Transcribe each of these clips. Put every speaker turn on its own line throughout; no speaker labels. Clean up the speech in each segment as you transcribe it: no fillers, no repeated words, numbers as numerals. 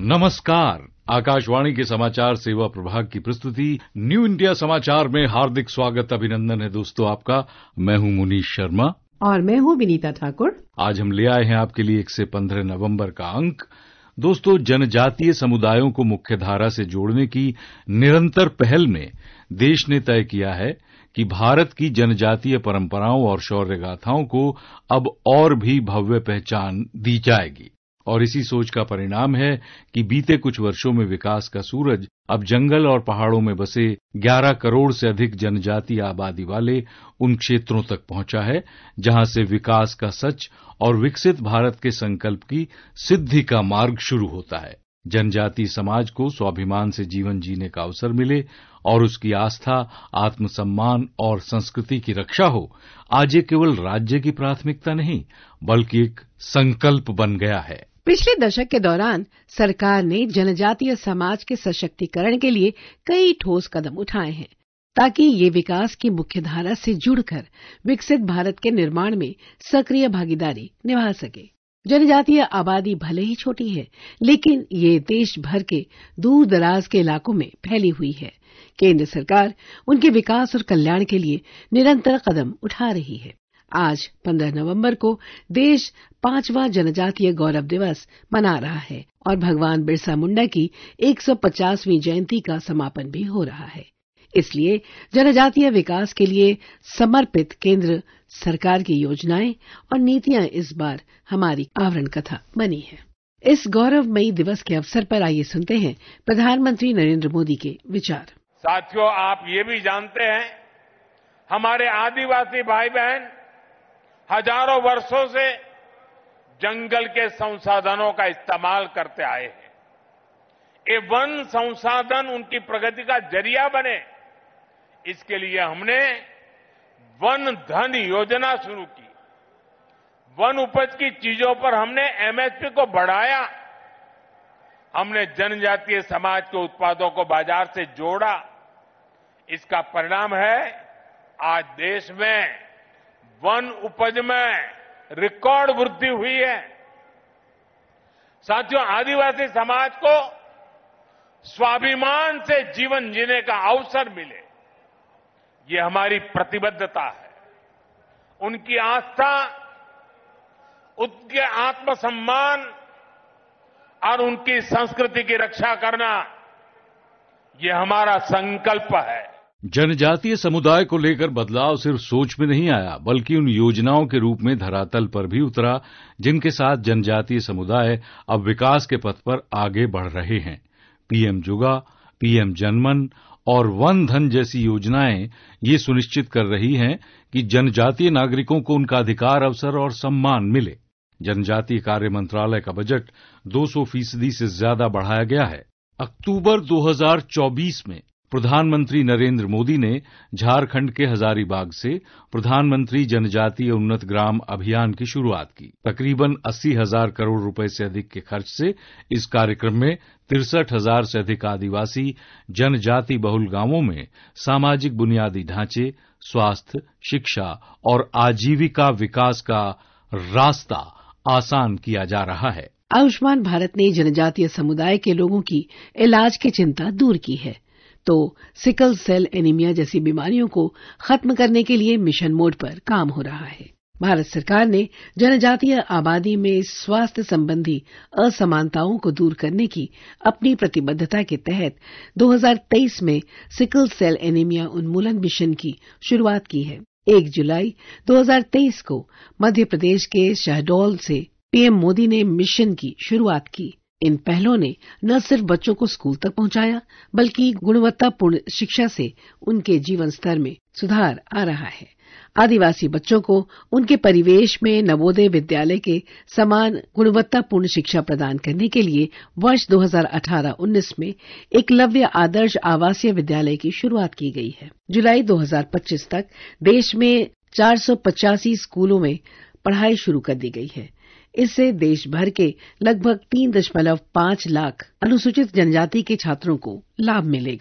नमस्कार। आकाशवाणी के समाचार सेवा प्रभाग की प्रस्तुति न्यू इंडिया समाचार में हार्दिक स्वागत अभिनंदन है दोस्तों आपका। मैं हूं मुनीश शर्मा
और मैं हूं विनीता ठाकुर।
आज हम ले आए हैं आपके लिए 1 से 15 नवंबर का अंक। दोस्तों, जनजातीय समुदायों को मुख्यधारा से जोड़ने की निरंतर पहल में देश ने तय किया है कि भारत की जनजातीय परंपराओं और शौर्य गाथाओं को अब और भी भव्य पहचान दी जाएगी। और इसी सोच का परिणाम है कि बीते कुछ वर्षों में विकास का सूरज अब जंगल और पहाड़ों में बसे 11 करोड़ से अधिक जनजातीय आबादी वाले उन क्षेत्रों तक पहुंचा है जहां से विकास का सच और विकसित भारत के संकल्प की सिद्धि का मार्ग शुरू होता है। जनजातीय समाज को स्वाभिमान से जीवन जीने का अवसर मिले और उसकी आस्था, आत्मसम्मान और संस्कृति की रक्षा हो, आज ये केवल राज्य की प्राथमिकता नहीं बल्कि एक संकल्प बन गया है।
पिछले दशक के दौरान सरकार ने जनजातीय समाज के सशक्तिकरण के लिए कई ठोस कदम उठाए हैं ताकि ये विकास की मुख्यधारा से जुड़कर विकसित भारत के निर्माण में सक्रिय भागीदारी निभा सके। जनजातीय आबादी भले ही छोटी है, लेकिन ये देश भर के दूर दराज के इलाकों में फैली हुई है। केंद्र सरकार उनके विकास और कल्याण के लिए निरंतर कदम उठा रही है। आज 15 नवंबर को देश 5वां जनजातीय गौरव दिवस मना रहा है और भगवान बिरसा मुंडा की 150वीं जयंती का समापन भी हो रहा है। इसलिए जनजातीय विकास के लिए समर्पित केंद्र सरकार की योजनाएं और नीतियां इस बार हमारी आवरण कथा बनी है। इस गौरवमयी दिवस के अवसर पर आइए सुनते हैं प्रधानमंत्री नरेंद्र मोदी के विचार।
साथियों, आप ये भी जानते हैं, हमारे आदिवासी भाई बहन हजारों वर्षों से जंगल के संसाधनों का इस्तेमाल करते आए हैं। ये वन संसाधन उनकी प्रगति का जरिया बने, इसके लिए हमने वन धन योजना शुरू की। वन उपज की चीजों पर हमने एमएसपी को बढ़ाया। हमने जनजातीय समाज के उत्पादों को बाजार से जोड़ा। इसका परिणाम है आज देश में वन उपज में रिकॉर्ड वृद्धि हुई है। साथियों, आदिवासी समाज को स्वाभिमान से जीवन जीने का अवसर मिले, ये हमारी प्रतिबद्धता है। उनकी आस्था, उनके आत्मसम्मान और उनकी संस्कृति की रक्षा करना, ये हमारा संकल्प है।
जनजातीय समुदाय को लेकर बदलाव सिर्फ सोच में नहीं आया बल्कि उन योजनाओं के रूप में धरातल पर भी उतरा जिनके साथ जनजातीय समुदाय अब विकास के पथ पर आगे बढ़ रहे हैं। पीएम जुगा, पीएम जनमन और वन धन जैसी योजनाएं ये सुनिश्चित कर रही हैं कि जनजातीय नागरिकों को उनका अधिकार, अवसर और सम्मान मिले। जनजातीय कार्य मंत्रालय का बजट 200% से ज्यादा बढ़ाया गया है। अक्टूबर 2024 में प्रधानमंत्री नरेंद्र मोदी ने झारखंड के हजारीबाग से प्रधानमंत्री जनजातीय उन्नत ग्राम अभियान की शुरुआत की। तकरीबन 80,000 करोड़ रुपए से अधिक के खर्च से इस कार्यक्रम में 63,000 से अधिक आदिवासी जनजाति बहुल गांवों में सामाजिक बुनियादी ढांचे, स्वास्थ्य, शिक्षा और आजीविका विकास का रास्ता आसान किया जा रहा है।
आयुष्मान भारत ने जनजातीय समुदाय के लोगों की इलाज की चिंता दूर की है, तो सिकल सेल एनीमिया जैसी बीमारियों को खत्म करने के लिए मिशन मोड पर काम हो रहा है। भारत सरकार ने जनजातीय आबादी में स्वास्थ्य संबंधी असमानताओं को दूर करने की अपनी प्रतिबद्धता के तहत 2023 में सिकल सेल एनीमिया उन्मूलन मिशन की शुरुआत की है। 1 जुलाई 2023 को मध्य प्रदेश के शहडोल से पीएम मोदी ने मिशन की शुरुआत की। इन पहलों ने न सिर्फ बच्चों को स्कूल तक पहुंचाया बल्कि गुणवत्तापूर्ण शिक्षा से उनके जीवन स्तर में सुधार आ रहा है। आदिवासी बच्चों को उनके परिवेश में नवोदय विद्यालय के समान गुणवत्तापूर्ण शिक्षा प्रदान करने के लिए वर्ष 2018-19 में एकलव्य आदर्श आवासीय विद्यालय की शुरुआत की गई है। जुलाई 2025 तक देश में 485 स्कूलों में पढ़ाई शुरू कर दी गई है। इससे देश भर के लगभग 3.5 लाख अनुसूचित जनजाति के छात्रों को लाभ मिलेगा।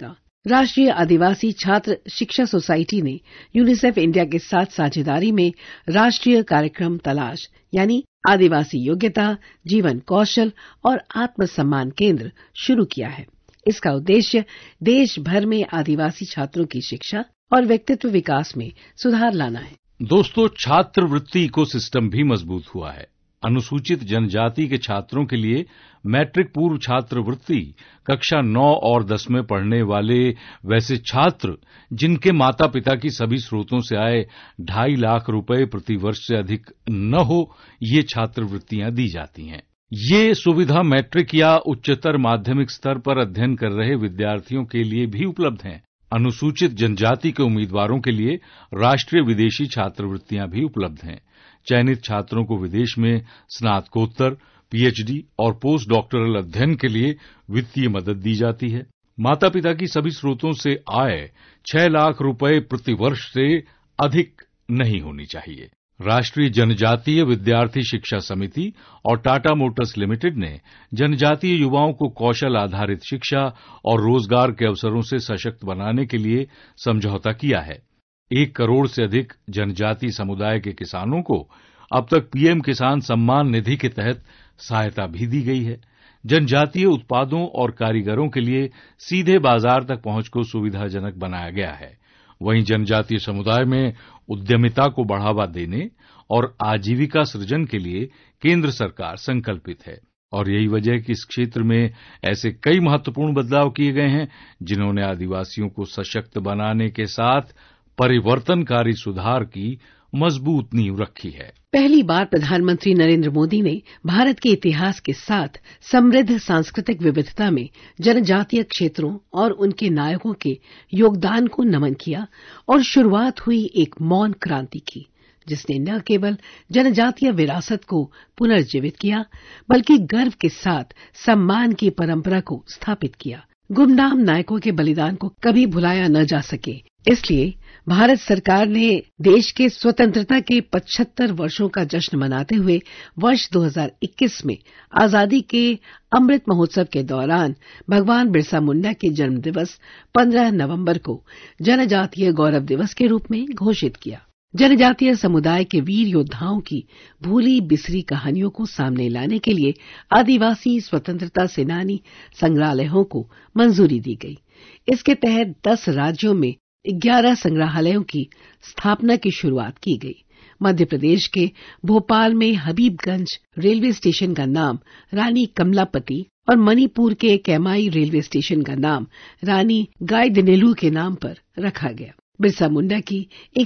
राष्ट्रीय आदिवासी छात्र शिक्षा सोसाइटी ने यूनिसेफ इंडिया के साथ साझेदारी में राष्ट्रीय कार्यक्रम तलाश यानी आदिवासी योग्यता, जीवन कौशल और आत्मसम्मान केंद्र शुरू किया है। इसका उद्देश्य देश भर में आदिवासी छात्रों की शिक्षा और व्यक्तित्व विकास में सुधार लाना है।
दोस्तों, छात्रवृत्ति इकोसिस्टम भी मजबूत हुआ है। अनुसूचित जनजाति के छात्रों के लिए मैट्रिक पूर्व छात्रवृत्ति कक्षा 9 और 10 में पढ़ने वाले वैसे छात्र जिनके माता पिता की सभी स्रोतों से आय 2.5 लाख रुपए प्रति वर्ष से अधिक न हो, ये छात्रवृत्तियां दी जाती हैं। ये सुविधा मैट्रिक या उच्चतर माध्यमिक स्तर पर अध्ययन कर रहे विद्यार्थियों के लिए भी उपलब्ध है। अनुसूचित जनजाति के उम्मीदवारों के लिए राष्ट्रीय विदेशी छात्रवृत्तियां भी उपलब्ध हैं। चयनित छात्रों को विदेश में स्नातकोत्तर, पीएचडी और पोस्ट डॉक्टरल अध्ययन के लिए वित्तीय मदद दी जाती है। माता पिता की सभी स्रोतों से आय 6 लाख रुपए प्रति वर्ष से अधिक नहीं होनी चाहिए। राष्ट्रीय जनजातीय विद्यार्थी शिक्षा समिति और टाटा मोटर्स लिमिटेड ने जनजातीय युवाओं को कौशल आधारित शिक्षा और रोजगार के अवसरों से सशक्त बनाने के लिए समझौता किया है। 1 करोड़ से अधिक जनजातीय समुदाय के किसानों को अब तक पीएम किसान सम्मान निधि के तहत सहायता भी दी गई है। जनजातीय उत्पादों और कारीगरों के लिए सीधे बाजार तक पहुंच को सुविधाजनक बनाया गया है। वहीं जनजातीय समुदाय में उद्यमिता को बढ़ावा देने और आजीविका सृजन के लिए केंद्र सरकार संकल्पित है और यही वजह है कि इस क्षेत्र में ऐसे कई महत्वपूर्ण बदलाव किए गए हैं जिन्होंने आदिवासियों को सशक्त बनाने के साथ परिवर्तनकारी सुधार की मजबूत नींव रखी है।
पहली बार प्रधानमंत्री नरेंद्र मोदी ने भारत के इतिहास के साथ समृद्ध सांस्कृतिक विविधता में जनजातीय क्षेत्रों और उनके नायकों के योगदान को नमन किया और शुरुआत हुई एक मौन क्रांति की, जिसने न केवल जनजातीय विरासत को पुनर्जीवित किया बल्कि गर्व के साथ सम्मान की परंपरा को स्थापित किया। गुमनाम नायकों के बलिदान को कभी भुलाया न जा सके, इसलिए भारत सरकार ने देश के स्वतंत्रता के 75 वर्षों का जश्न मनाते हुए वर्ष 2021 में आजादी के अमृत महोत्सव के दौरान भगवान बिरसा मुंडा के जन्म दिवस 15 नवंबर को जनजातीय गौरव दिवस के रूप में घोषित किया। जनजातीय समुदाय के वीर योद्धाओं की भूली बिसरी कहानियों को सामने लाने के लिए आदिवासी स्वतंत्रता सेनानी संग्रहालयों को मंजूरी दी गई। इसके तहत 10 राज्यों में 11 संग्रहालयों की स्थापना की शुरुआत की गई। मध्य प्रदेश के भोपाल में हबीबगंज रेलवे स्टेशन का नाम रानी कमलापति और मणिपुर के कैमाई रेलवे स्टेशन का नाम रानी गाइदिनेलु के नाम पर रखा गया। बिरसा मुंडा की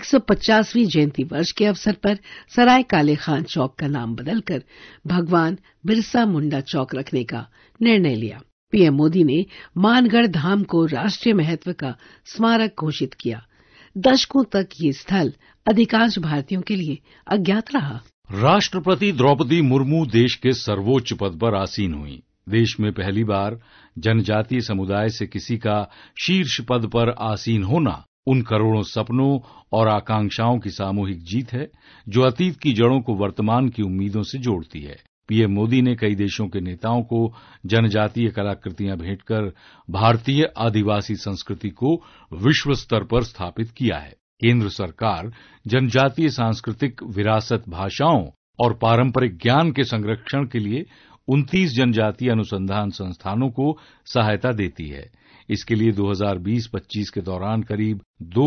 150वीं जयंती वर्ष के अवसर पर सराय काले खान चौक का नाम बदलकर भगवान बिरसा मुंडा चौक रखने का निर्णय लिया। पीएम मोदी ने मानगढ़ धाम को राष्ट्रीय महत्व का स्मारक घोषित किया। दशकों तक ये स्थल अधिकांश भारतीयों के लिए अज्ञात रहा।
राष्ट्रपति द्रौपदी मुर्मू देश के सर्वोच्च पद पर आसीन हुई। देश में पहली बार जनजातीय समुदाय से किसी का शीर्ष पद पर आसीन होना उन करोड़ों सपनों और आकांक्षाओं की सामूहिक जीत है जो अतीत की जड़ों को वर्तमान की उम्मीदों से जोड़ती है। पीएम मोदी ने कई देशों के नेताओं को जनजातीय कलाकृतियां भेंटकर भारतीय आदिवासी संस्कृति को विश्व स्तर पर स्थापित किया है। केंद्र सरकार जनजातीय सांस्कृतिक विरासत, भाषाओं और पारंपरिक ज्ञान के संरक्षण के लिए 29 जनजातीय अनुसंधान संस्थानों को सहायता देती है। इसके लिए 2020-25 के दौरान करीब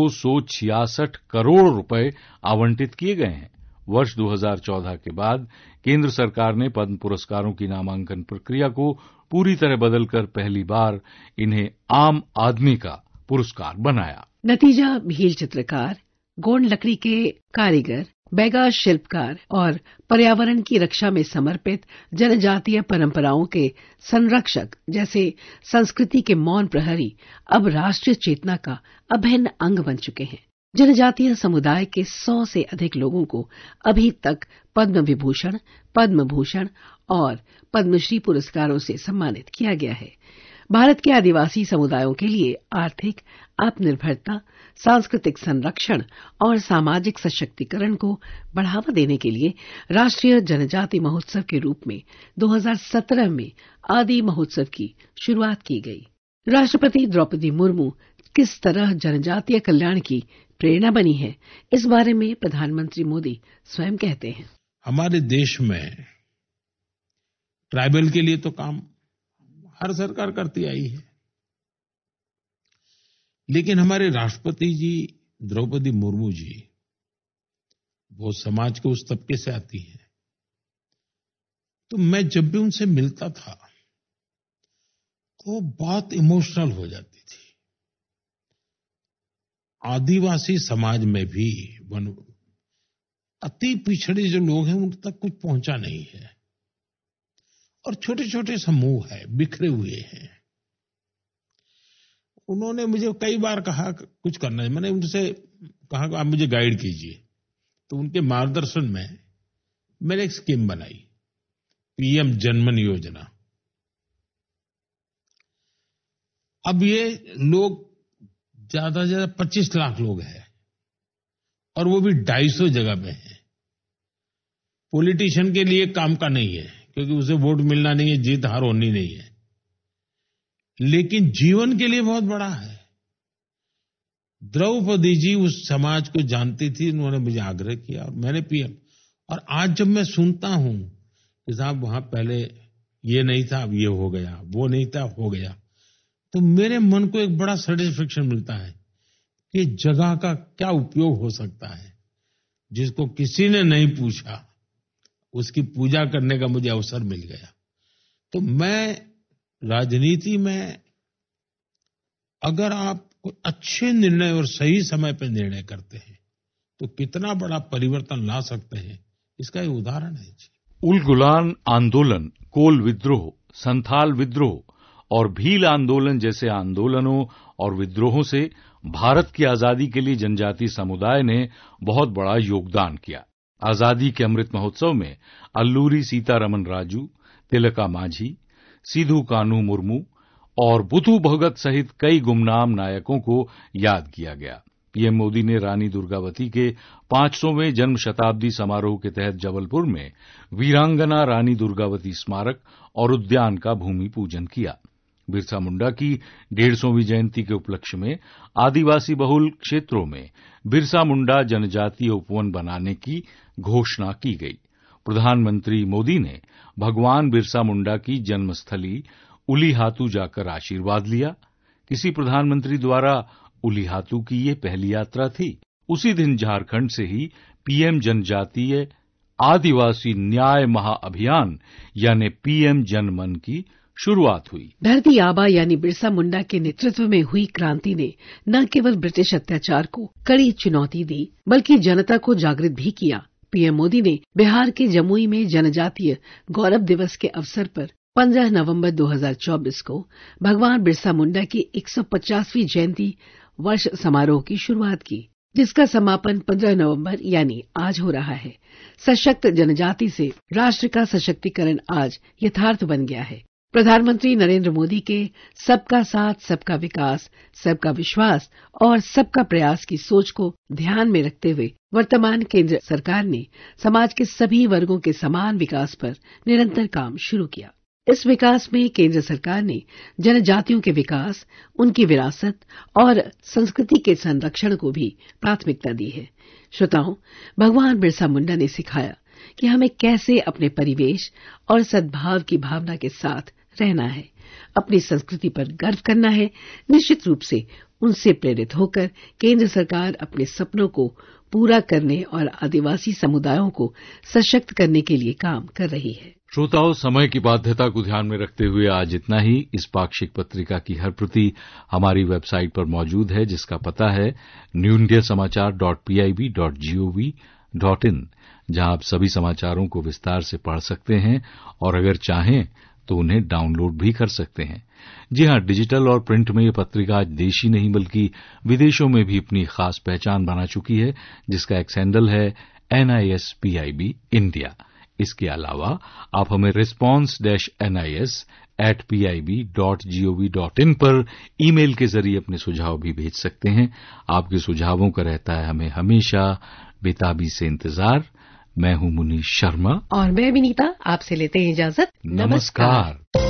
266 करोड़ रुपए आवंटित किए गए हैं। वर्ष 2014 के बाद केंद्र सरकार ने पद्म पुरस्कारों की नामांकन प्रक्रिया को पूरी तरह बदलकर पहली बार इन्हें आम आदमी का पुरस्कार बनाया।
नतीजा भील चित्रकार, गोंड लकड़ी के कारीगर, बैगा शिल्पकार और पर्यावरण की रक्षा में समर्पित जनजातीय परंपराओं के संरक्षक जैसे संस्कृति के मौन प्रहरी अब राष्ट्रीय चेतना का अभिन्न अंग बन चुके हैं। जनजातीय समुदाय के 100 से अधिक लोगों को अभी तक पद्म विभूषण, पद्म भूषण और पद्मश्री पुरस्कारों से सम्मानित किया गया है। भारत के आदिवासी समुदायों के लिए आर्थिक आत्मनिर्भरता, सांस्कृतिक संरक्षण और सामाजिक सशक्तिकरण को बढ़ावा देने के लिए राष्ट्रीय जनजाति महोत्सव के रूप में 2017 में आदि महोत्सव की शुरुआत की गई। राष्ट्रपति द्रौपदी मुर्मू किस तरह जनजातीय कल्याण की प्रेरणा बनी है, इस बारे में प्रधानमंत्री मोदी स्वयं कहते हैं।
हमारे देश में ट्राइबल के लिए तो काम हर सरकार करती आई है, लेकिन हमारे राष्ट्रपति जी द्रौपदी मुर्मू जी वो समाज के उस तबके से आती हैं, तो मैं जब भी उनसे मिलता था तो बहुत इमोशनल हो जाती थी। आदिवासी समाज में भी अति पिछड़े जो लोग हैं उन तक कुछ पहुंचा नहीं है और छोटे छोटे समूह है, बिखरे हुए हैं। उन्होंने मुझे कई बार कहा कुछ करना है, मैंने उनसे कहा कि आप मुझे गाइड कीजिए, तो उनके मार्गदर्शन में मैंने एक स्कीम बनाई, पीएम जनमन योजना। अब ये लोग ज्यादा से ज्यादा 25 लाख लोग हैं और वो भी 250 जगह पे हैं। पॉलिटिशियन के लिए काम का नहीं है क्योंकि उसे वोट मिलना नहीं है, जीत हार होनी नहीं है, लेकिन जीवन के लिए बहुत बड़ा है। द्रौपदी जी उस समाज को जानती थी, उन्होंने मुझे आग्रह किया और मैंने पीएम। और आज जब मैं सुनता हूं कि साहब वहां पहले ये नहीं था, अब ये हो गया, वो नहीं था, हो गया, तो मेरे मन को एक बड़ा सेटिस्फेक्शन मिलता है कि जगह का क्या उपयोग हो सकता है। जिसको किसी ने नहीं पूछा उसकी पूजा करने का मुझे अवसर मिल गया। तो मैं राजनीति में अगर आप कोई अच्छे निर्णय और सही समय पर निर्णय करते हैं तो कितना बड़ा परिवर्तन ला सकते हैं, इसका एक उदाहरण है जी।
उलगुलान आंदोलन, कोल विद्रोह, संथाल विद्रोह और भील आंदोलन जैसे आंदोलनों और विद्रोहों से भारत की आजादी के लिए जनजातीय समुदाय ने बहुत बड़ा योगदान किया। आजादी के अमृत महोत्सव में अल्लूरी सीतारमन राजू, तिलका माझी, सिधू कान्हू मुर्मू और बुधु भगत सहित कई गुमनाम नायकों को याद किया गया। पीएम मोदी ने रानी दुर्गावती के 500वें जन्म शताब्दी समारोह के तहत जबलपुर में वीरांगना रानी दुर्गावती स्मारक और उद्यान का भूमि पूजन किया। बिरसा मुंडा की 150वीं जयंती के उपलक्ष्य में आदिवासी बहुल क्षेत्रों में बिरसा मुंडा जनजातीय उपवन बनाने की घोषणा की गई। प्रधानमंत्री मोदी ने भगवान बिरसा मुंडा की जन्मस्थली उलीहातू जाकर आशीर्वाद लिया। किसी प्रधानमंत्री द्वारा उलीहातू की ये पहली यात्रा थी। उसी दिन झारखंड से ही पीएम जनजातीय आदिवासी न्याय महाअभियान यानी पीएम जनमन की शुरुआत हुई।
धरती आबा यानी बिरसा मुंडा के नेतृत्व में हुई क्रांति ने न केवल ब्रिटिश अत्याचार को कड़ी चुनौती दी बल्कि जनता को जागृत भी किया। पीएम मोदी ने बिहार के जमुई में जनजातीय गौरव दिवस के अवसर पर 15 नवंबर 2024 को भगवान बिरसा मुंडा की 150वीं जयंती वर्ष समारोह की शुरुआत की, जिसका समापन 15 नवंबर यानी आज हो रहा है। सशक्त जनजाति से राष्ट्र का सशक्तिकरण आज यथार्थ बन गया है। प्रधानमंत्री नरेंद्र मोदी के सबका साथ, सबका विकास, सबका विश्वास और सबका प्रयास की सोच को ध्यान में रखते हुए वर्तमान केंद्र सरकार ने समाज के सभी वर्गों के समान विकास पर निरंतर काम शुरू किया। इस विकास में केंद्र सरकार ने जनजातियों के विकास, उनकी विरासत और संस्कृति के संरक्षण को भी प्राथमिकता दी है। श्रोताओं, भगवान बिरसा मुंडा ने सिखाया कि हमें कैसे अपने परिवेश और सद्भाव की भावना के साथ रहना है, अपनी संस्कृति पर गर्व करना है। निश्चित रूप से उनसे प्रेरित होकर केंद्र सरकार अपने सपनों को पूरा करने और आदिवासी समुदायों को सशक्त करने के लिए काम कर रही है।
श्रोताओं, समय की बाध्यता को ध्यान में रखते हुए आज इतना ही। इस पाक्षिक पत्रिका की हर प्रति हमारी वेबसाइट पर मौजूद है, जिसका पता है newindiasamaachar.pib.gov.in, जहां आप सभी समाचारों को विस्तार से पढ़ सकते हैं और अगर चाहें तो उन्हें डाउनलोड भी कर सकते हैं। जी हां, डिजिटल और प्रिंट में ये पत्रिका आज देश ही नहीं बल्कि विदेशों में भी अपनी खास पहचान बना चुकी है, जिसका एक्स हैंडल है NISPIB इंडिया। इसके अलावा आप हमें response-nis@pib.gov.in पर ईमेल के जरिए अपने सुझाव भी भेज सकते हैं। आपके सुझावों का रहता है हमें हमेशा बेताबी से इंतजार। मैं हूं मुनीश शर्मा
और मैं विनीता, आपसे लेते हैं इजाजत।
नमस्कार।